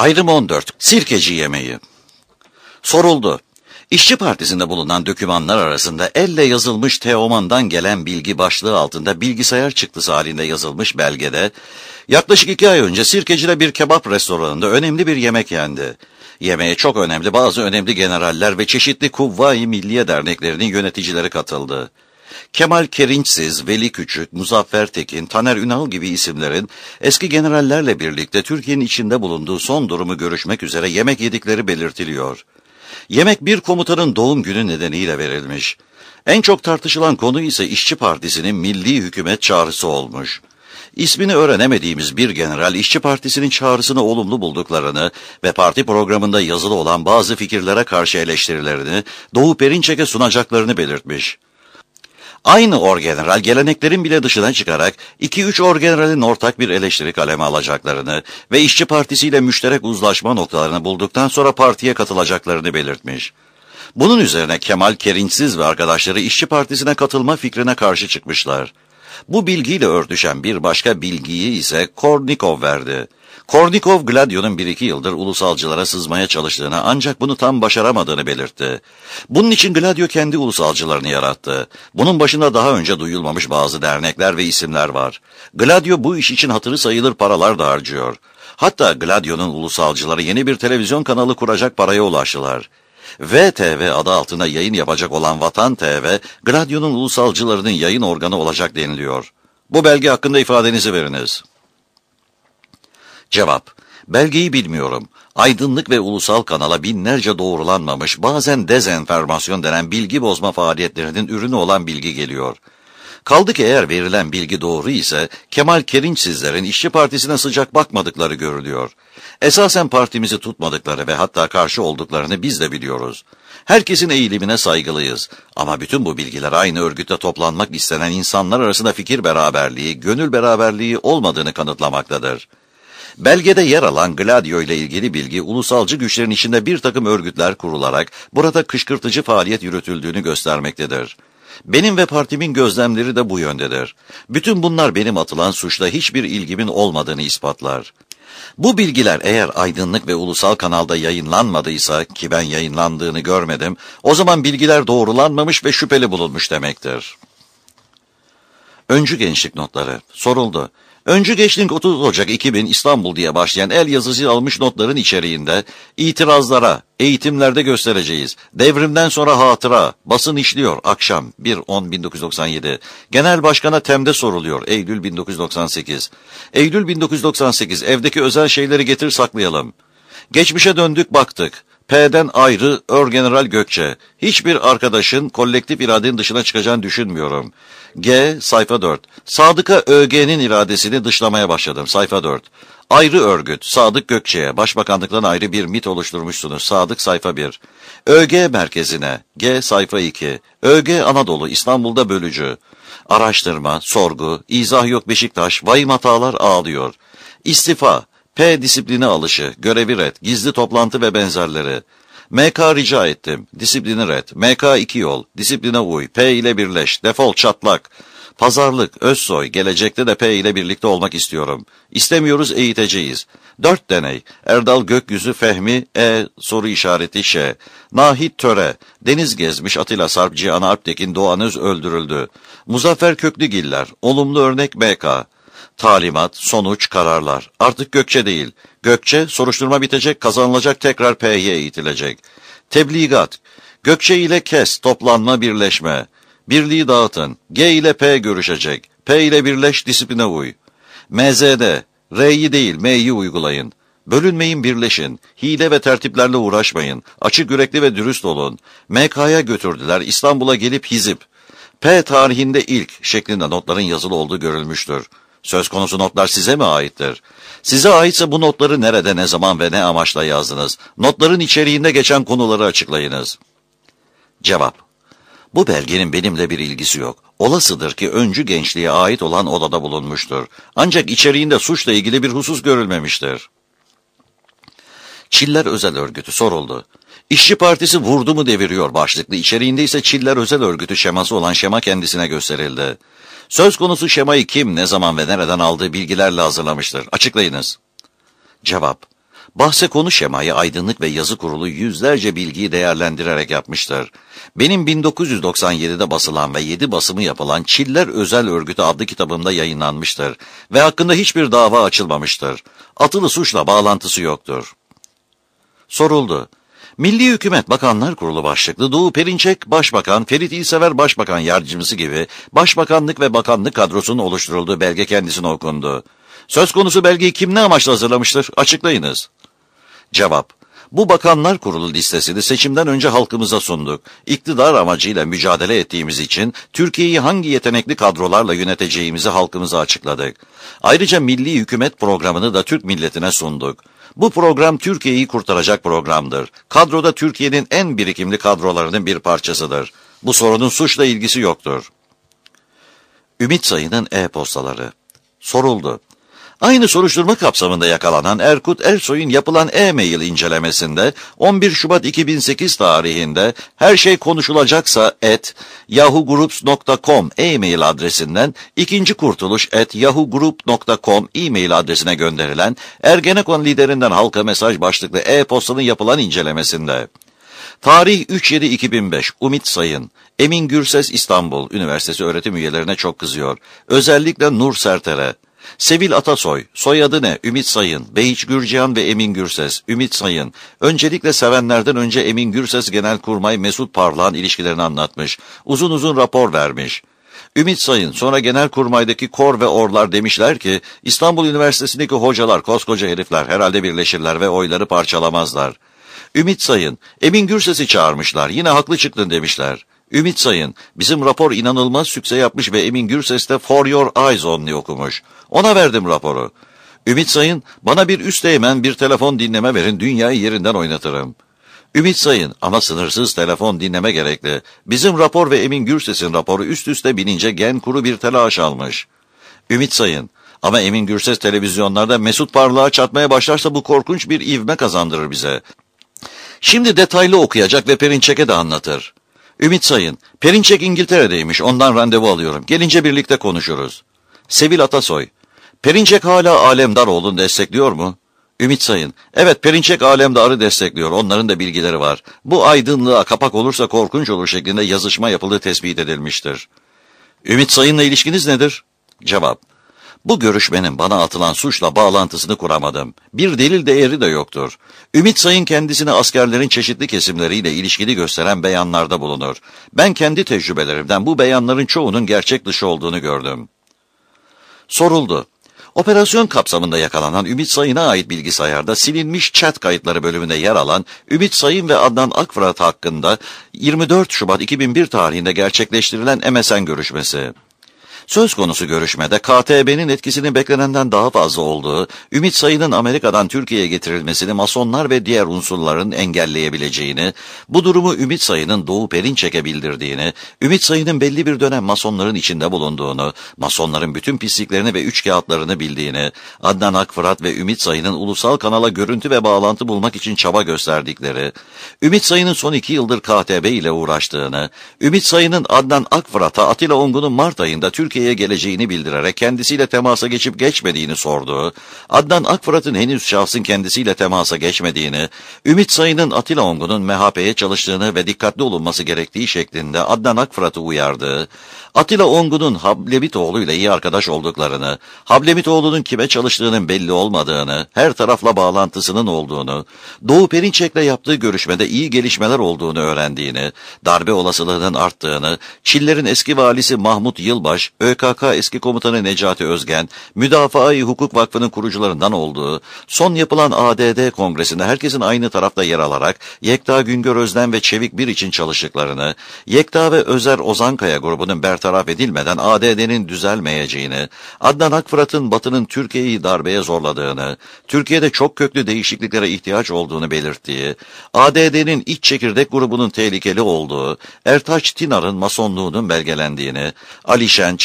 Ayrım 14. Sirkeci yemeği. Soruldu. İşçi Partisi'nde bulunan dokümanlar arasında elle yazılmış Teoman'dan gelen bilgi başlığı altında bilgisayar çıktısı halinde yazılmış belgede, yaklaşık 2 ay önce Sirkeci'de bir kebap restoranında önemli bir yemek yendi. Yemeğe çok önemli bazı önemli generaller ve çeşitli Kuvvayi Milliye derneklerinin yöneticileri katıldı. Kemal Kerinçsiz, Veli Küçük, Muzaffer Tekin, Taner Ünal gibi isimlerin eski generallerle birlikte Türkiye'nin içinde bulunduğu son durumu görüşmek üzere yemek yedikleri belirtiliyor. Yemek bir komutanın doğum günü nedeniyle verilmiş. En çok tartışılan konu ise İşçi Partisi'nin milli hükümet çağrısı olmuş. İsmini öğrenemediğimiz bir general İşçi Partisi'nin çağrısını olumlu bulduklarını ve parti programında yazılı olan bazı fikirlere karşı eleştirilerini Doğu Perinçek'e sunacaklarını belirtmiş. Aynı orgeneral geleneklerin bile dışına çıkarak 2-3 orgeneralin ortak bir eleştiri kaleme alacaklarını ve İşçi Partisi ile müşterek uzlaşma noktalarını bulduktan sonra partiye katılacaklarını belirtmiş. Bunun üzerine Kemal Kerinçsiz ve arkadaşları İşçi Partisi'ne katılma fikrine karşı çıkmışlar. Bu bilgiyle örtüşen bir başka bilgiyi ise Kornikov verdi. Kornikov, Gladio'nun 1-2 yıldır ulusalcılara sızmaya çalıştığını ancak bunu tam başaramadığını belirtti. Bunun için Gladio kendi ulusalcılarını yarattı. Bunun başında daha önce duyulmamış bazı dernekler ve isimler var. Gladio bu iş için hatırı sayılır paralar da harcıyor. Hatta Gladio'nun ulusalcıları yeni bir televizyon kanalı kuracak paraya ulaştılar. VTV adı altında yayın yapacak olan Vatan TV, Gladio'nun ulusalcılarının yayın organı olacak deniliyor. Bu belge hakkında ifadenizi veriniz. Cevap: belgeyi bilmiyorum. Aydınlık ve ulusal kanala binlerce doğrulanmamış, bazen dezenformasyon denen bilgi bozma faaliyetlerinin ürünü olan bilgi geliyor. Kaldı ki eğer verilen bilgi doğru ise Kemal Kerinçsizlerin İşçi Partisi'ne sıcak bakmadıkları görülüyor. Esasen partimizi tutmadıkları ve hatta karşı olduklarını biz de biliyoruz. Herkesin eğilimine saygılıyız. Ama bütün bu bilgiler aynı örgütte toplanmak istenen insanlar arasında fikir beraberliği, gönül beraberliği olmadığını kanıtlamaktadır. Belgede yer alan Gladio ile ilgili bilgi, ulusalcı güçlerin içinde bir takım örgütler kurularak burada kışkırtıcı faaliyet yürütüldüğünü göstermektedir. Benim ve partimin gözlemleri de bu yöndedir. Bütün bunlar benim atılan suçla hiçbir ilgimin olmadığını ispatlar. Bu bilgiler eğer aydınlık ve ulusal kanalda yayınlanmadıysa, ki ben yayınlandığını görmedim, o zaman bilgiler doğrulanmamış ve şüpheli bulunmuş demektir. Öncü gençlik notları. Soruldu. Öncü gençlik 30 Ocak 2000 İstanbul diye başlayan el yazısı almış notların içeriğinde itirazlara, eğitimlerde göstereceğiz, devrimden sonra hatıra, basın işliyor, akşam 1-10-1997, Genel Başkan'a temde soruluyor, Eylül 1998, Eylül 1998, evdeki özel şeyleri getir saklayalım, geçmişe döndük baktık, P'den ayrı Orgeneral Gökçe. Hiçbir arkadaşın kolektif iradenin dışına çıkacağını düşünmüyorum. G. Sayfa 4. Sadık'a ÖG'nin iradesini dışlamaya başladım. Sayfa 4. Ayrı örgüt. Sadık Gökçe'ye. Başbakanlıktan ayrı bir MİT oluşturmuşsunuz. Sadık sayfa 1. ÖG merkezine. G. Sayfa 2. ÖG Anadolu. İstanbul'da bölücü. Araştırma, sorgu, izah yok Beşiktaş. Vahim hatalar ağlıyor. İstifa. P disiplini alışı, görevi ret, gizli toplantı ve benzerleri. MK rica ettim, disiplini ret, MK 2 yol, disipline uy, P ile birleş, defol çatlak. Pazarlık, Özsoy, gelecekte de P ile birlikte olmak istiyorum. İstemiyoruz, eğiteceğiz. 4 deney, Erdal Gökyüzü Fehmi, soru işareti Ş. Nahit Töre, Deniz Gezmiş, Atilla Sarp, Cihan Alptekin, Doğan Öz öldürüldü. Muzaffer Köklügiller, olumlu örnek MK. Talimat, sonuç, kararlar. Artık Gökçe değil. Gökçe, soruşturma bitecek, kazanılacak, tekrar P'ye eğitilecek. Tebligat. Gökçe ile kes, toplanma, birleşme. Birliği dağıtın. G ile P görüşecek. P ile birleş, disipline uy. MZD. R'yi değil, M'yi uygulayın. Bölünmeyin, birleşin. Hile ve tertiplerle uğraşmayın. Açık yürekli ve dürüst olun. MK'ya götürdüler. İstanbul'a gelip hizip. P tarihinde ilk şeklinde notların yazılı olduğu görülmüştür. Söz konusu notlar size mi aittir? Size aitse bu notları nerede, ne zaman ve ne amaçla yazdınız? Notların içeriğinde geçen konuları açıklayınız. Cevap: bu belgenin benimle bir ilgisi yok. Olasıdır ki öncü gençliğe ait olan odada bulunmuştur. Ancak içeriğinde suçla ilgili bir husus görülmemiştir. Çiller Özel Örgütü soruldu. İşçi Partisi vurdu mu deviriyor başlıklı, içeriğinde ise Çiller Özel Örgütü şeması olan şema kendisine gösterildi. Söz konusu şemayı kim, ne zaman ve nereden aldığı bilgilerle hazırlamıştır? Açıklayınız. Cevap: Bahse konu şemayı Aydınlık ve Yazı Kurulu yüzlerce bilgiyi değerlendirerek yapmıştır. Benim 1997'de basılan ve 7 basımı yapılan Çiller Özel Örgütü adlı kitabımda yayınlanmıştır ve hakkında hiçbir dava açılmamıştır. Atılı suçla bağlantısı yoktur. Soruldu. Milli Hükümet Bakanlar Kurulu başlıklı Doğu Perinçek Başbakan, Ferit İlsever Başbakan Yardımcısı gibi Başbakanlık ve Bakanlık kadrosunun oluşturulduğu belge kendisine okundu. Söz konusu belgeyi kim ne amaçla hazırlamıştır? Açıklayınız. Cevap. Bu Bakanlar Kurulu listesini seçimden önce halkımıza sunduk. İktidar amacıyla mücadele ettiğimiz için Türkiye'yi hangi yetenekli kadrolarla yöneteceğimizi halkımıza açıkladık. Ayrıca Milli Hükümet programını da Türk milletine sunduk. Bu program Türkiye'yi kurtaracak programdır. Kadroda Türkiye'nin en birikimli kadrolarının bir parçasıdır. Bu sorunun suçla ilgisi yoktur. Ümit Sayın'ın e-postaları. Soruldu. Aynı soruşturma kapsamında yakalanan Erkut Ersoy'un yapılan e-mail incelemesinde 11 Şubat 2008 tarihinde her şey konuşulacaksa @yahoo.groups.com e-mail adresinden ikinci kurtuluş @yahoo.group.com e-mail adresine gönderilen Ergenekon liderinden halka mesaj başlıklı e-postanın yapılan incelemesinde tarih 3/7/2005 Ümit Sayın, Emin Gürses İstanbul Üniversitesi öğretim üyelerine çok kızıyor. Özellikle Nur Serter'e. Sevil Atasoy, soyadı ne? Ümit Sayın, Behiç Gürcihan ve Emin Gürses, Ümit Sayın. Öncelikle sevenlerden önce Emin Gürses Genelkurmay Mesut Parlak'ın ilişkilerini anlatmış. Uzun uzun rapor vermiş. Ümit Sayın, sonra Genelkurmay'daki kor ve orlar demişler ki, İstanbul Üniversitesi'ndeki hocalar, koskoca herifler herhalde birleşirler ve oyları parçalamazlar. Ümit Sayın, Emin Gürses'i çağırmışlar, yine haklı çıktın demişler. Ümit Sayın, bizim rapor inanılmaz sükse yapmış ve Emin Gürses de For Your Eyes Only okumuş. Ona verdim raporu. Ümit Sayın, bana bir üsteğmen bir telefon dinleme verin, dünyayı yerinden oynatırım. Ümit Sayın, ama sınırsız telefon dinleme gerekli. Bizim rapor ve Emin Gürses'in raporu üst üste binince Genkuru bir telaş almış. Ümit Sayın, ama Emin Gürses televizyonlarda Mesut Parlak'a çatmaya başlarsa bu korkunç bir ivme kazandırır bize. Şimdi detaylı okuyacak ve Perinçek'e de anlatır. Ümit Sayın, Perinçek İngiltere'deymiş, ondan randevu alıyorum. Gelince birlikte konuşuruz. Sevil Atasoy, Perinçek hala Alemdaroğlu'nu destekliyor mu? Ümit Sayın, evet Perinçek Alemdar'ı destekliyor, onların da bilgileri var. Bu aydınlığa kapak olursa korkunç olur şeklinde yazışma yapıldığı tespit edilmiştir. Ümit Sayın'la ilişkiniz nedir? Cevap, bu görüşmenin bana atılan suçla bağlantısını kuramadım. Bir delil değeri de yoktur. Ümit Sayın kendisini askerlerin çeşitli kesimleriyle ilişkili gösteren beyanlarda bulunur. Ben kendi tecrübelerimden bu beyanların çoğunun gerçek dışı olduğunu gördüm. Soruldu. Operasyon kapsamında yakalanan Ümit Sayın'a ait bilgisayarda silinmiş chat kayıtları bölümünde yer alan Ümit Sayın ve Adnan Akfırat hakkında 24 Şubat 2001 tarihinde gerçekleştirilen MSN görüşmesi. Söz konusu görüşmede KTB'nin etkisinin beklenenden daha fazla olduğu, Ümit Sayın'ın Amerika'dan Türkiye'ye getirilmesini Masonlar ve diğer unsurların engelleyebileceğini, bu durumu Ümit Sayın'ın Doğu Perinçek'e bildirdiğini, Ümit Sayın'ın belli bir dönem Masonların içinde bulunduğunu, Masonların bütün pisliklerini ve üçkağıtlarını bildiğini, Adnan Akfırat ve Ümit Sayın'ın ulusal kanala görüntü ve bağlantı bulmak için çaba gösterdikleri, Ümit Sayın'ın son 2 yıldır KTB ile uğraştığını, Ümit Sayın'ın Adnan Akfırat'a Atilla Ongun'un Mart ayında Türkiye'ye geleceğini bildirerek kendisiyle temasa geçip geçmediğini sorduğu, Adnan Akfırat'ın henüz şahsın kendisiyle temasa geçmediğini, Ümit Sayın'ın Atilla Ongun'un MHP'ye çalıştığını ve dikkatli olunması gerektiği şeklinde Adnan Akfırat'ı uyardığı, Atilla Ongun'un Hablemitoğlu ile iyi arkadaş olduklarını, Hablemitoğlu'nun kime çalıştığının belli olmadığını, her tarafla bağlantısının olduğunu, Doğu Perinçek'le yaptığı görüşmede iyi gelişmeler olduğunu öğrendiğini, darbe olasılığının arttığını, Çiller'in eski valisi Mahmut Yılbaş, ÖKK eski komutanı Necati Özgen, Müdafaa-i Hukuk Vakfı'nın kurucularından olduğu, son yapılan ADD kongresinde herkesin aynı tarafta yer alarak Yekta Güngör Özden ve Çevik Bir için çalıştıklarını, Yekta ve Özer Ozankaya grubunun bertaraf edilmeden ADD'nin düzelmeyeceğini, Adnan Akfırat'ın Batı'nın Türkiye'yi darbeye zorladığını, Türkiye'de çok köklü değişikliklere ihtiyaç olduğunu belirttiği, ADD'nin iç çekirdek grubunun tehlikeli olduğu, Ertaç Tinar'ın masonluğunun belgelendiğini, Alişen,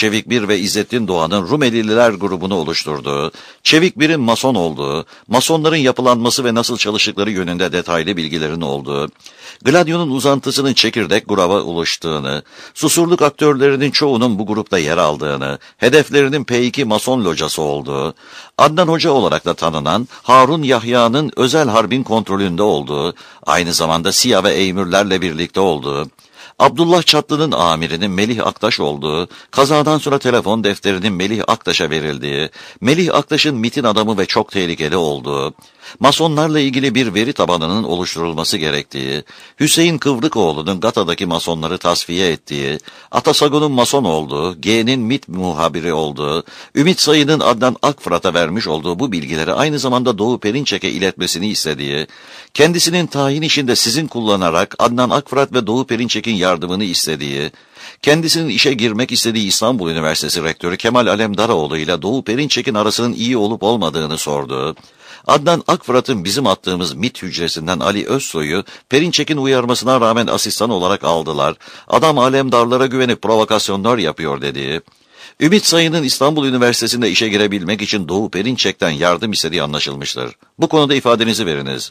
Çevik Bir ve İzzettin Doğan'ın Rumelililer grubunu oluşturduğu, Çevik Bir'in mason olduğu, masonların yapılanması ve nasıl çalıştıkları yönünde detaylı bilgilerin olduğu, Gladio'nun uzantısının çekirdek gruba oluştuğunu, Susurluk aktörlerinin çoğunun bu grupta yer aldığını, hedeflerinin P2 mason locası olduğu, Adnan Hoca olarak da tanınan Harun Yahya'nın özel harbin kontrolünde olduğu, aynı zamanda SİHA ve Eymürlerle birlikte olduğu, Abdullah Çatlı'nın amirinin Melih Aktaş olduğu, kazadan sonra telefon defterinin Melih Aktaş'a verildiği, Melih Aktaş'ın MİT'in adamı ve çok tehlikeli olduğu, masonlarla ilgili bir veri tabanının oluşturulması gerektiği, Hüseyin Kıvrıkoğlu'nun GATA'daki masonları tasfiye ettiği, Atasagun'un mason olduğu, G'nin MİT muhabiri olduğu, Ümit Sayın'ın Adnan Akfırat'a vermiş olduğu bu bilgileri aynı zamanda Doğu Perinçek'e iletmesini istediği, kendisinin tayin işinde sizin kullanarak Adnan Akfırat ve Doğu Perinçek'in yardımını istediği, kendisinin işe girmek istediği İstanbul Üniversitesi Rektörü Kemal Alemdaroğlu ile Doğu Perinçek'in arasının iyi olup olmadığını sordu. Adnan Akfırat'ın bizim attığımız MİT hücresinden Ali Özsoy'u Perinçek'in uyarmasına rağmen asistan olarak aldılar. Adam alemdarlara güvenip provokasyonlar yapıyor dediği, Ümit Sayın'ın İstanbul Üniversitesi'nde işe girebilmek için Doğu Perinçek'ten yardım istediği anlaşılmıştır. Bu konuda ifadenizi veriniz.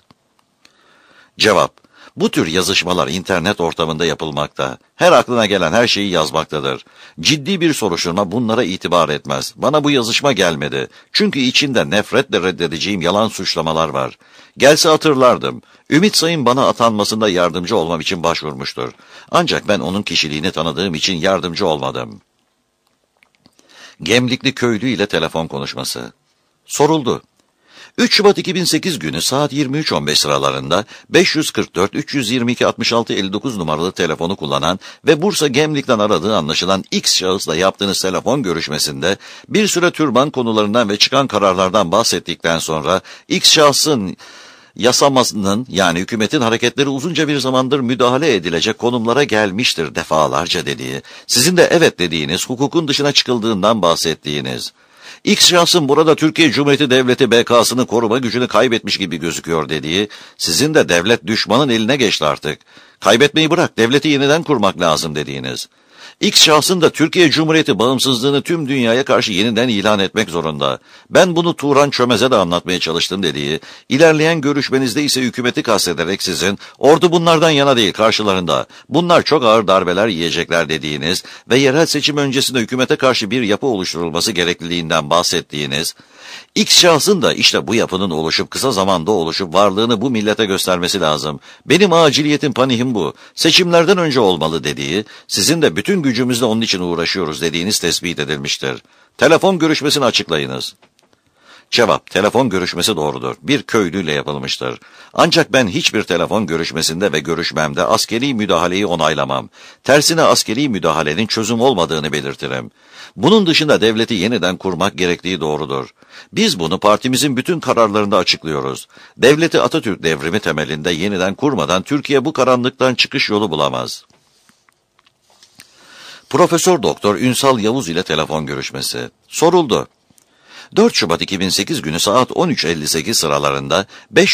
Cevap: Bu tür yazışmalar internet ortamında yapılmakta. Her aklına gelen her şeyi yazmaktadır. Ciddi bir soruşturma bunlara itibar etmez. Bana bu yazışma gelmedi. Çünkü içinde nefretle reddedeceğim yalan suçlamalar var. Gelse hatırlardım. Ümit Sayın bana atanmasında yardımcı olmam için başvurmuştur. Ancak ben onun kişiliğini tanıdığım için yardımcı olmadım. Gemlikli köylü ile telefon konuşması. Soruldu. 3 Şubat 2008 günü saat 23.15 sıralarında 544-322-66-59 numaralı telefonu kullanan ve Bursa Gemlik'ten aradığı anlaşılan X şahısla yaptığınız telefon görüşmesinde bir süre türban konularından ve çıkan kararlardan bahsettikten sonra X şahsın yasamasının yani hükümetin hareketleri uzunca bir zamandır müdahale edilecek konumlara gelmiştir defalarca dediği, sizin de evet dediğiniz, hukukun dışına çıkıldığından bahsettiğiniz, X şahsın burada Türkiye Cumhuriyeti Devleti BK'sını koruma gücünü kaybetmiş gibi gözüküyor dediği, sizin de devlet düşmanın eline geçti artık. Kaybetmeyi bırak, devleti yeniden kurmak lazım dediğiniz. X şahsın da Türkiye Cumhuriyeti bağımsızlığını tüm dünyaya karşı yeniden ilan etmek zorunda. Ben bunu Turan Çömez'e de anlatmaya çalıştım dediği, ilerleyen görüşmenizde ise hükümeti kastederek sizin, ordu bunlardan yana değil karşılarında, bunlar çok ağır darbeler yiyecekler dediğiniz ve yerel seçim öncesinde hükümete karşı bir yapı oluşturulması gerekliliğinden bahsettiğiniz, X şahsın da işte bu yapının oluşup kısa zamanda oluşup varlığını bu millete göstermesi lazım. Benim aciliyetim panihim bu. Seçimlerden önce olmalı dediği, sizin de bütün gücümüzle onun için uğraşıyoruz dediğiniz tespit edilmiştir. Telefon görüşmesini açıklayınız. Cevap: telefon görüşmesi doğrudur. Bir köylüyle yapılmıştır. Ancak ben hiçbir telefon görüşmesinde ve görüşmemde askeri müdahaleyi onaylamam. Tersine askeri müdahalenin çözüm olmadığını belirtirim. Bunun dışında devleti yeniden kurmak gerektiği doğrudur. Biz bunu partimizin bütün kararlarında açıklıyoruz. Devleti Atatürk devrimi temelinde yeniden kurmadan Türkiye bu karanlıktan çıkış yolu bulamaz. Profesör Doktor Ünsal Yavuz ile telefon görüşmesi. Soruldu. 4 Şubat 2008 günü saat 13.58 sıralarında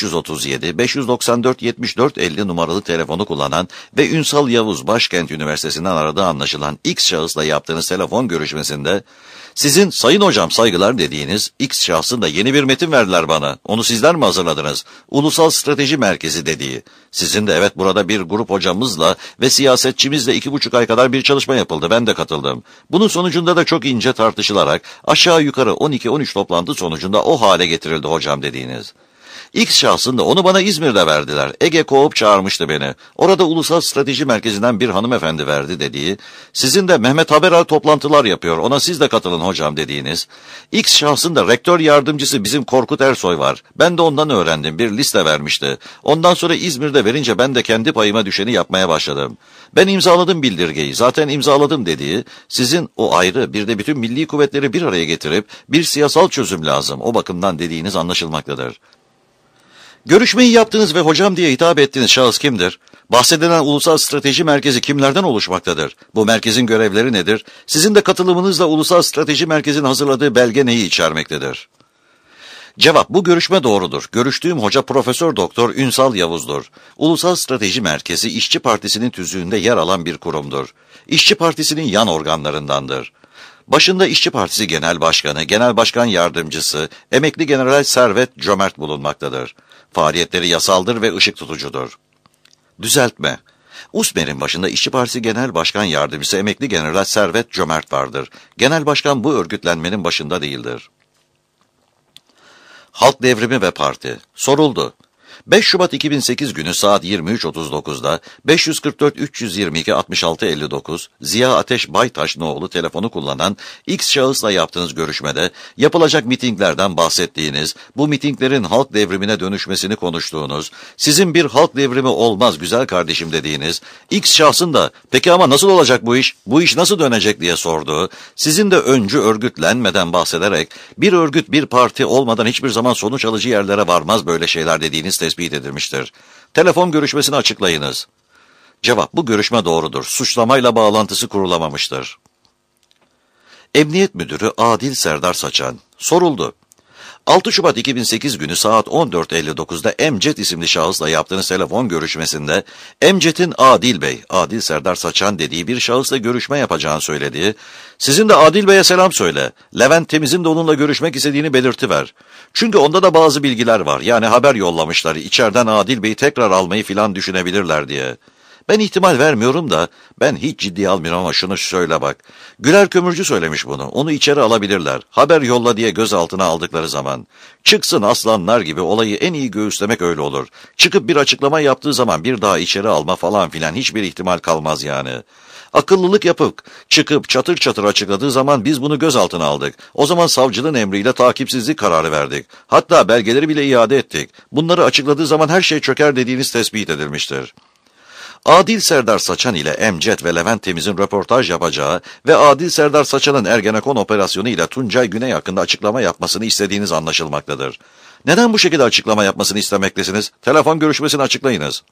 537-594-74-50 numaralı telefonu kullanan ve Ünsal Yavuz Başkent Üniversitesi'nden aradığı anlaşılan X şahısla yaptığınız telefon görüşmesinde sizin sayın hocam saygılar dediğiniz X şahsında yeni bir metin verdiler bana. Onu sizler mi hazırladınız? Ulusal Strateji Merkezi dediği. Sizin de evet burada bir grup hocamızla ve siyasetçimizle 2,5 ay kadar bir çalışma yapıldı. Ben de katıldım. Bunun sonucunda da çok ince tartışılarak aşağı yukarı 12-13 toplantı sonucunda o hale getirildi hocam dediğiniz. X şahsında onu bana İzmir'de verdiler. Ege Koop çağırmıştı beni. Orada Ulusal Strateji Merkezi'nden bir hanımefendi verdi dediği, sizin de Mehmet Haberal toplantılar yapıyor, ona siz de katılın hocam dediğiniz, X şahsında rektör yardımcısı bizim Korkut Ersoy var. Ben de ondan öğrendim, bir liste vermişti. Ondan sonra İzmir'de verince ben de kendi payıma düşeni yapmaya başladım. Ben imzaladım bildirgeyi, zaten imzaladım dediği, sizin o ayrı bir de bütün milli kuvvetleri bir araya getirip bir siyasal çözüm lazım, o bakımdan dediğiniz anlaşılmaktadır. Görüşmeyi yaptığınız ve hocam diye hitap ettiğiniz şahıs kimdir? Bahsedilen Ulusal Strateji Merkezi kimlerden oluşmaktadır? Bu merkezin görevleri nedir? Sizin de katılımınızla Ulusal Strateji Merkezi'nin hazırladığı belge neyi içermektedir? Cevap: bu görüşme doğrudur. Görüştüğüm hoca Profesör Doktor Ünsal Yavuz'dur. Ulusal Strateji Merkezi İşçi Partisi'nin tüzüğünde yer alan bir kurumdur. İşçi Partisi'nin yan organlarındandır. Başında İşçi Partisi Genel Başkanı, Genel Başkan Yardımcısı, Emekli General Servet Cömert bulunmaktadır. Faaliyetleri yasaldır ve ışık tutucudur. Düzeltme. USMER'in başında İşçi Partisi Genel Başkan Yardımcısı Emekli General Servet Cömert vardır. Genel Başkan bu örgütlenmenin başında değildir. Halk Devrimi ve Parti. Soruldu. 5 Şubat 2008 günü saat 23.39'da 544 322 66 59 Ziya Ateş Baytaş no'lu telefonu kullanan X şahısla yaptığınız görüşmede yapılacak mitinglerden bahsettiğiniz, bu mitinglerin halk devrimine dönüşmesini konuştuğunuz, sizin bir halk devrimi olmaz güzel kardeşim dediğiniz, X şahsın da peki ama nasıl olacak bu iş nasıl dönecek diye sorduğu, sizin de öncü örgütlenmeden bahsederek bir örgüt bir parti olmadan hiçbir zaman sonuç alıcı yerlere varmaz böyle şeyler dediğiniz tespit edilmiştir. Telefon görüşmesini açıklayınız. Cevap: bu görüşme doğrudur. Suçlamayla bağlantısı kurulamamıştır. Emniyet Müdürü Adil Serdar Saçan. Soruldu. 6 Şubat 2008 günü saat 14.59'da Emcet isimli şahısla yaptığınız telefon görüşmesinde Emcet'in Adil Serdar Saçan dediği bir şahısla görüşme yapacağını söylediği, sizin de Adil Bey'e selam söyle, Levent Temiz'in de onunla görüşmek istediğini belirtiver. Çünkü onda da bazı bilgiler var, yani haber yollamışlar, içeriden Adil Bey'i tekrar almayı filan düşünebilirler diye. Ben ihtimal vermiyorum da, ben hiç ciddiye almıyorum ama şunu söyle bak. Güler Kömürcü söylemiş bunu, onu içeri alabilirler. Haber yolla diye gözaltına aldıkları zaman. Çıksın aslanlar gibi, olayı en iyi göğüslemek öyle olur. Çıkıp bir açıklama yaptığı zaman bir daha içeri alma falan filan hiçbir ihtimal kalmaz yani. Akıllılık yapıp, çıkıp çatır çatır açıkladığı zaman biz bunu gözaltına aldık. O zaman savcılığın emriyle takipsizlik kararı verdik. Hatta belgeleri bile iade ettik. Bunları açıkladığı zaman her şey çöker dediğiniz tespit edilmiştir. Adil Serdar Saçan ile Emcet ve Levent Temiz'in röportaj yapacağı ve Adil Serdar Saçan'ın Ergenekon operasyonu ile Tuncay Güney hakkında açıklama yapmasını istediğiniz anlaşılmaktadır. Neden bu şekilde açıklama yapmasını istemektesiniz? Telefon görüşmesini açıklayınız.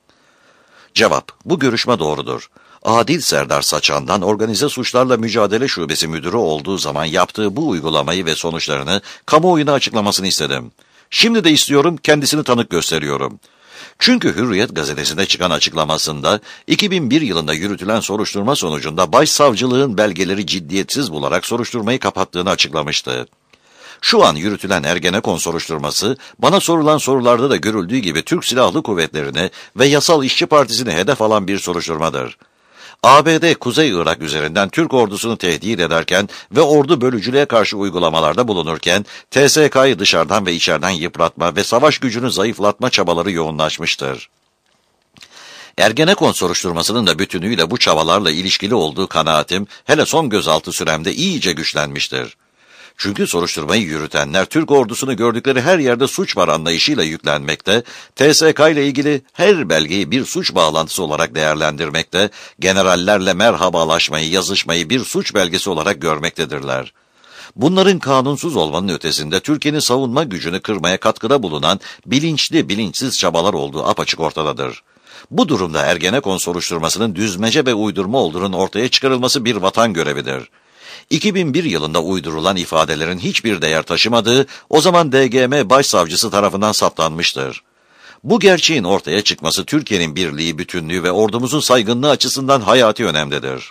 Cevap: bu görüşme doğrudur. Adil Serdar Saçan'dan Organize Suçlarla Mücadele Şubesi Müdürü olduğu zaman yaptığı bu uygulamayı ve sonuçlarını kamuoyuna açıklamasını istedim. Şimdi de istiyorum, kendisini tanık gösteriyorum. Çünkü Hürriyet gazetesinde çıkan açıklamasında 2001 yılında yürütülen soruşturma sonucunda başsavcılığın belgeleri ciddiyetsiz bularak soruşturmayı kapattığını açıklamıştı. Şu an yürütülen Ergenekon soruşturması, bana sorulan sorularda da görüldüğü gibi Türk Silahlı Kuvvetleri'ni ve Yasal İşçi Partisi'ni hedef alan bir soruşturmadır. ABD Kuzey Irak üzerinden Türk ordusunu tehdit ederken ve ordu bölücülüğe karşı uygulamalarda bulunurken TSK'yı dışarıdan ve içeriden yıpratma ve savaş gücünü zayıflatma çabaları yoğunlaşmıştır. Ergenekon soruşturmasının da bütünüyle bu çabalarla ilişkili olduğu kanaatim hele son gözaltı süremde iyice güçlenmiştir. Çünkü soruşturmayı yürütenler Türk ordusunu gördükleri her yerde suç var anlayışıyla yüklenmekte, TSK ile ilgili her belgeyi bir suç bağlantısı olarak değerlendirmekte, generallerle merhabalaşmayı, yazışmayı bir suç belgesi olarak görmektedirler. Bunların kanunsuz olmanın ötesinde Türkiye'nin savunma gücünü kırmaya katkıda bulunan bilinçli, bilinçsiz çabalar olduğu apaçık ortadadır. Bu durumda Ergenekon soruşturmasının düzmece ve uydurma olduğunun ortaya çıkarılması bir vatan görevidir. 2001 yılında uydurulan ifadelerin hiçbir değer taşımadığı, o zaman DGM Başsavcısı tarafından saptanmıştır. Bu gerçeğin ortaya çıkması Türkiye'nin birliği, bütünlüğü ve ordumuzun saygınlığı açısından hayati önemlidir.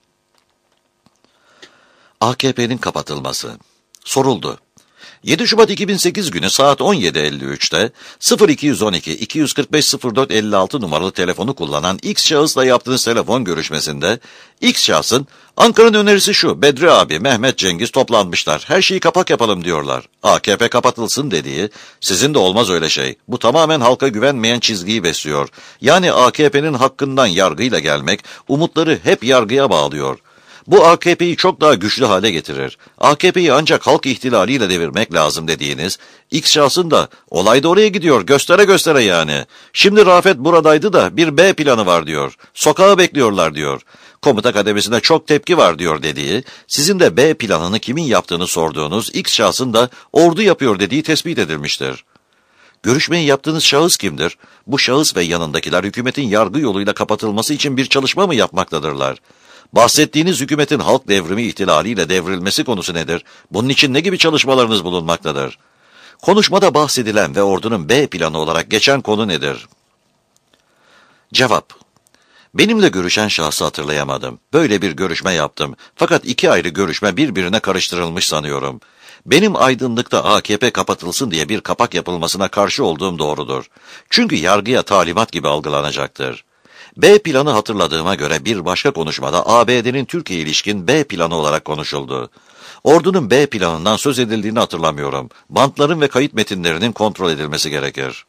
AKP'nin kapatılması. Soruldu. 7 Şubat 2008 günü saat 17.53'te 0212 245 04 56 numaralı telefonu kullanan X şahısla yaptığınız telefon görüşmesinde X şahsın Ankara'nın önerisi şu, Bedri abi, Mehmet Cengiz toplanmışlar, her şeyi kapak yapalım diyorlar, AKP kapatılsın dediği, sizin de olmaz öyle şey, bu tamamen halka güvenmeyen çizgiyi besliyor. Yani AKP'nin hakkından yargıyla gelmek, umutları hep yargıya bağlıyor. Bu AKP'yi çok daha güçlü hale getirir. AKP'yi ancak halk ihtilaliyle devirmek lazım dediğiniz, X şahsın da olay da oraya gidiyor, göstere göstere yani. Şimdi Rafet buradaydı da bir B planı var diyor. Sokağı bekliyorlar diyor. Komuta kademesinde çok tepki var diyor dediği, sizin de B planını kimin yaptığını sorduğunuz X şahsın da ordu yapıyor dediği tespit edilmiştir. Görüşmeyi yaptığınız şahıs kimdir? Bu şahıs ve yanındakiler hükümetin yargı yoluyla kapatılması için bir çalışma mı yapmaktadırlar? Bahsettiğiniz hükümetin halk devrimi ihtilaliyle devrilmesi konusu nedir? Bunun için ne gibi çalışmalarınız bulunmaktadır? Konuşmada bahsedilen ve ordunun B planı olarak geçen konu nedir? Cevap: Benimle görüşen şahsı hatırlayamadım. Böyle bir görüşme yaptım. Fakat iki ayrı görüşme birbirine karıştırılmış sanıyorum. Benim Aydınlık'ta AKP kapatılsın diye bir kapak yapılmasına karşı olduğum doğrudur. Çünkü yargıya talimat gibi algılanacaktır. B planı hatırladığıma göre bir başka konuşmada ABD'nin Türkiye ilişkin B planı olarak konuşuldu. Ordunun B planından söz edildiğini hatırlamıyorum. Bantların ve kayıt metinlerinin kontrol edilmesi gerekir.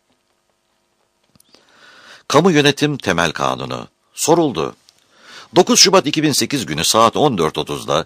Kamu Yönetim Temel Kanunu soruldu. 9 Şubat 2008 günü saat 14.30'da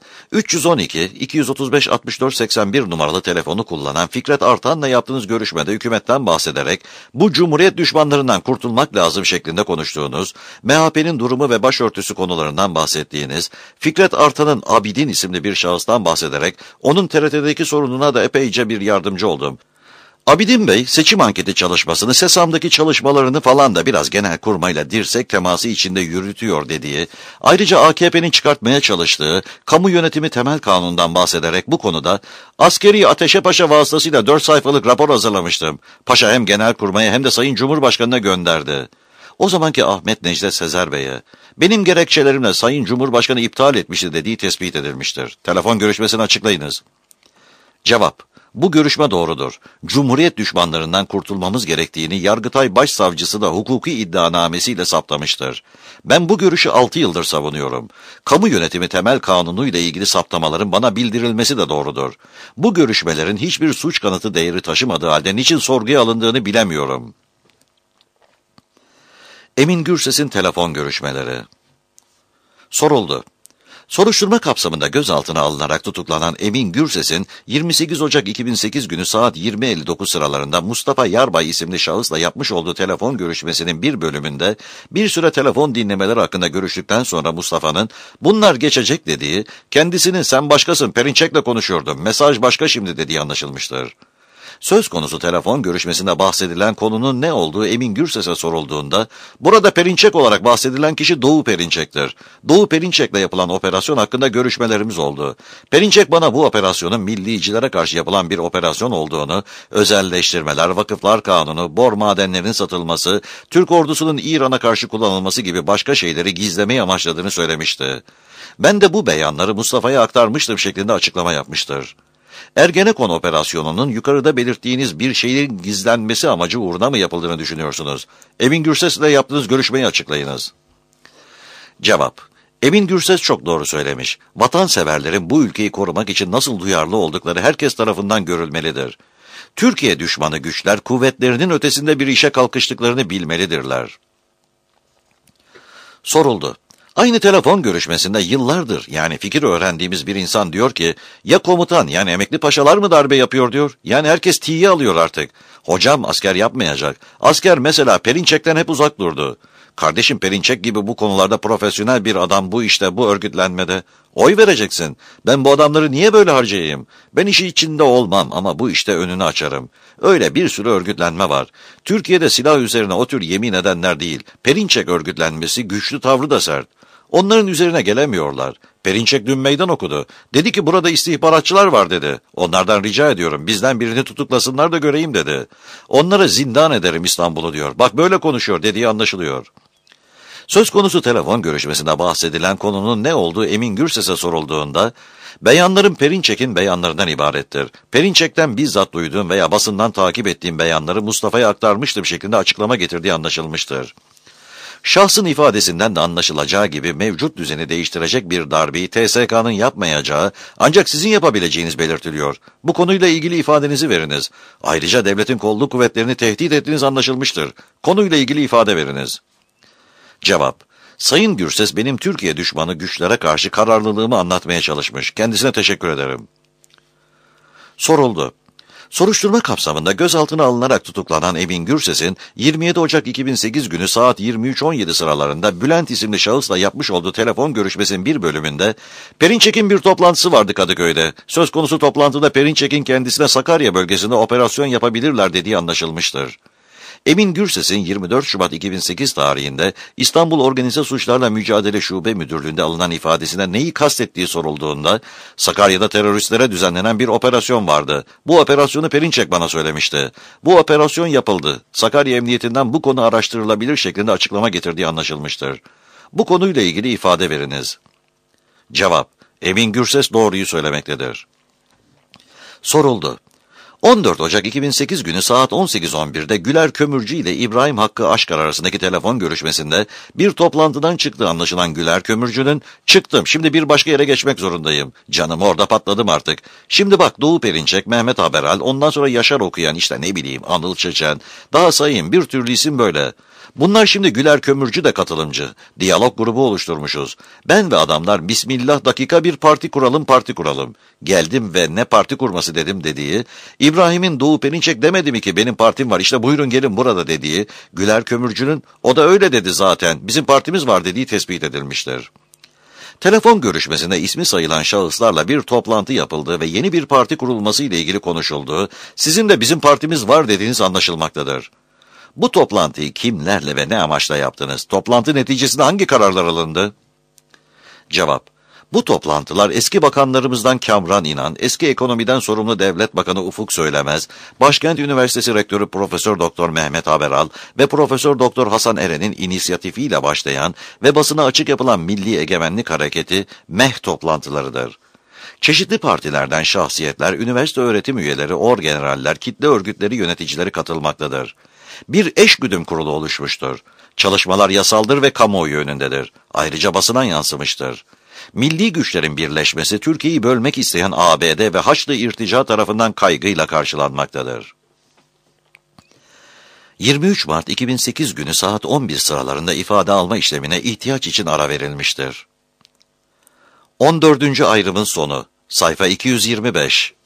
312-235-64-81 numaralı telefonu kullanan Fikret Artan'la yaptığınız görüşmede hükümetten bahsederek bu cumhuriyet düşmanlarından kurtulmak lazım şeklinde konuştuğunuz, MHP'nin durumu ve başörtüsü konularından bahsettiğiniz, Fikret Artan'ın Abidin isimli bir şahıstan bahsederek onun TRT'deki sorununa da epeyce bir yardımcı oldum. Abidin Bey, seçim anketi çalışmasını, SESAM'daki çalışmalarını falan da biraz genelkurmayla dirsek teması içinde yürütüyor dediği, ayrıca AKP'nin çıkartmaya çalıştığı kamu yönetimi temel kanunundan bahsederek bu konuda askeri Ateşe Paşa vasıtasıyla 4 sayfalık rapor hazırlamıştım. Paşa hem genelkurmaya hem de Sayın Cumhurbaşkanı'na gönderdi. O zamanki Ahmet Necdet Sezer Bey'e, benim gerekçelerimle Sayın Cumhurbaşkanı iptal etmişti dediği tespit edilmiştir. Telefon görüşmesini açıklayınız. Cevap: bu görüşme doğrudur. Cumhuriyet düşmanlarından kurtulmamız gerektiğini Yargıtay Başsavcısı da hukuki iddianamesiyle saptamıştır. Ben bu görüşü 6 yıldır savunuyorum. Kamu yönetimi temel kanunu ile ilgili saptamaların bana bildirilmesi de doğrudur. Bu görüşmelerin hiçbir suç kanıtı değeri taşımadığı halde niçin sorguya alındığını bilemiyorum. Emin Gürses'in telefon görüşmeleri soruldu. Soruşturma kapsamında gözaltına alınarak tutuklanan Emin Gürses'in 28 Ocak 2008 günü saat 20.59 sıralarında Mustafa Yarbay isimli şahısla yapmış olduğu telefon görüşmesinin bir bölümünde bir süre telefon dinlemeleri hakkında görüştükten sonra Mustafa'nın bunlar geçecek dediği, kendisinin sen başkasın Perinçek'le konuşuyordum, mesaj başka şimdi dediği anlaşılmıştır. Söz konusu telefon görüşmesinde bahsedilen konunun ne olduğu Emin Gürses'e sorulduğunda, burada Perinçek olarak bahsedilen kişi Doğu Perinçek'tir. Doğu Perinçek'le yapılan operasyon hakkında görüşmelerimiz oldu. Perinçek bana bu operasyonun millicilere karşı yapılan bir operasyon olduğunu, özelleştirmeler, vakıflar kanunu, bor madenlerinin satılması, Türk ordusunun İran'a karşı kullanılması gibi başka şeyleri gizlemeyi amaçladığını söylemişti. Ben de bu beyanları Mustafa'ya aktarmıştım şeklinde açıklama yapmıştır. Ergenekon operasyonunun yukarıda belirttiğiniz bir şeyin gizlenmesi amacı uğruna mı yapıldığını düşünüyorsunuz? Emin Gürses'le yaptığınız görüşmeyi açıklayınız. Cevap: Emin Gürses çok doğru söylemiş. Vatanseverlerin bu ülkeyi korumak için nasıl duyarlı oldukları herkes tarafından görülmelidir. Türkiye düşmanı güçler kuvvetlerinin ötesinde bir işe kalkıştıklarını bilmelidirler. Soruldu. Aynı telefon görüşmesinde yıllardır yani fikir öğrendiğimiz bir insan diyor ki, ya komutan yani emekli paşalar mı darbe yapıyor diyor, yani herkes tiye alıyor artık. Hocam asker yapmayacak, asker mesela Perinçek'ten hep uzak durdu. Kardeşim Perinçek gibi bu konularda profesyonel bir adam bu işte, bu örgütlenmede. Oy vereceksin. Ben bu adamları niye böyle harcayayım? Ben işi içinde olmam ama bu işte önünü açarım. Öyle bir sürü örgütlenme var. Türkiye'de silah üzerine o tür yemin edenler değil. Perinçek örgütlenmesi güçlü, tavrı da sert. Onların üzerine gelemiyorlar. Perinçek dün meydan okudu. Dedi ki burada istihbaratçılar var dedi. Onlardan rica ediyorum bizden birini tutuklasınlar da göreyim dedi. Onlara zindan ederim İstanbul'u diyor. Bak böyle konuşuyor dediği anlaşılıyor. Söz konusu telefon görüşmesinde bahsedilen konunun ne olduğu Emin Gürses'e sorulduğunda, beyanlarım Perinçek'in beyanlarından ibarettir. Perinçek'ten bizzat duyduğum veya basından takip ettiğim beyanları Mustafa'ya aktarmıştım şeklinde açıklama getirdiği anlaşılmıştır. Şahsın ifadesinden de anlaşılacağı gibi mevcut düzeni değiştirecek bir darbeyi TSK'nın yapmayacağı ancak sizin yapabileceğiniz belirtiliyor. Bu konuyla ilgili ifadenizi veriniz. Ayrıca devletin kolluk kuvvetlerini tehdit ettiğiniz anlaşılmıştır. Konuyla ilgili ifade veriniz. Cevap: Sayın Gürses benim Türkiye düşmanı güçlere karşı kararlılığımı anlatmaya çalışmış. Kendisine teşekkür ederim. Soruldu. Soruşturma kapsamında gözaltına alınarak tutuklanan Emin Gürses'in 27 Ocak 2008 günü saat 23.17 sıralarında Bülent isimli şahısla yapmış olduğu telefon görüşmesinin bir bölümünde Perinçek'in bir toplantısı vardı Kadıköy'de. Söz konusu toplantıda Perinçek'in kendisine Sakarya bölgesinde operasyon yapabilirler dediği anlaşılmıştır. Emin Gürses'in 24 Şubat 2008 tarihinde İstanbul Organize Suçlarla Mücadele Şube Müdürlüğü'nde alınan ifadesine neyi kastettiği sorulduğunda, Sakarya'da teröristlere düzenlenen bir operasyon vardı. Bu operasyonu Perinçek bana söylemişti. Bu operasyon yapıldı. Sakarya Emniyetinden bu konu araştırılabilir şeklinde açıklama getirdiği anlaşılmıştır. Bu konuyla ilgili ifade veriniz. Cevap: Emin Gürses doğruyu söylemektedir. Soruldu. 14 Ocak 2008 günü saat 18.11'de Güler Kömürcü ile İbrahim Hakkı Aşkar arasındaki telefon görüşmesinde bir toplantıdan çıktığı anlaşılan Güler Kömürcü'nün "Çıktım, şimdi bir başka yere geçmek zorundayım. Canım orada patladım artık. Şimdi bak Doğu Perinçek, Mehmet Haberal, ondan sonra Yaşar Okuyan, işte ne bileyim Anıl Çeçen, daha sayayım bir türlü isim böyle. Bunlar şimdi Güler Kömürcü de katılımcı. Diyalog grubu oluşturmuşuz. Ben ve adamlar bismillah dakika bir parti kuralım. Geldim ve ne parti kurması dedim dediği, İbrahim'in Doğu Perinçek demedi mi ki benim partim var işte buyurun gelin burada dediği, Güler Kömürcü'nün o da öyle dedi zaten bizim partimiz var dediği tespit edilmiştir. Telefon görüşmesinde ismi sayılan şahıslarla bir toplantı yapıldı ve yeni bir parti kurulması ile ilgili konuşuldu. Sizin de bizim partimiz var dediğiniz anlaşılmaktadır. Bu toplantıyı kimlerle ve ne amaçla yaptınız? Toplantı neticesinde hangi kararlar alındı? Cevap: Bu toplantılar eski bakanlarımızdan Kamran İnan, eski ekonomiden sorumlu Devlet Bakanı Ufuk Söylemez, Başkent Üniversitesi Rektörü Profesör Doktor Mehmet Haberal ve Profesör Doktor Hasan Eren'in inisiyatifiyle başlayan ve basına açık yapılan Milli Egemenlik Hareketi MEH toplantılarıdır. Çeşitli partilerden şahsiyetler, üniversite öğretim üyeleri, orgeneraller, kitle örgütleri yöneticileri katılmaktadır. Bir eşgüdüm kurulu oluşmuştur. Çalışmalar yasaldır ve kamuoyu önündedir. Ayrıca basına yansımıştır. Milli güçlerin birleşmesi Türkiye'yi bölmek isteyen ABD ve Haçlı İrtica tarafından kaygıyla karşılanmaktadır. 23 Mart 2008 günü saat 11 sıralarında ifade alma işlemine ihtiyaç için ara verilmiştir. 14. ayrımın sonu, sayfa 225.